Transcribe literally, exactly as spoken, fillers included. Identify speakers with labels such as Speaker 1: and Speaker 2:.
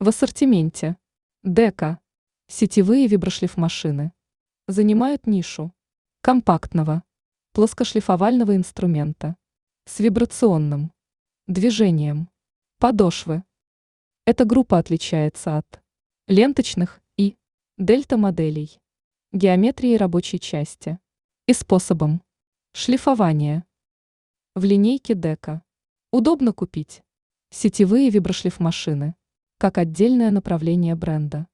Speaker 1: В ассортименте Дека сетевые виброшлифмашины занимают нишу компактного плоскошлифовального инструмента с вибрационным движением подошвы. Эта группа отличается от ленточных и дельта-моделей геометрией рабочей части и способом шлифования. В линейке Дека удобно купить сетевые виброшлифмашины как отдельное направление бренда.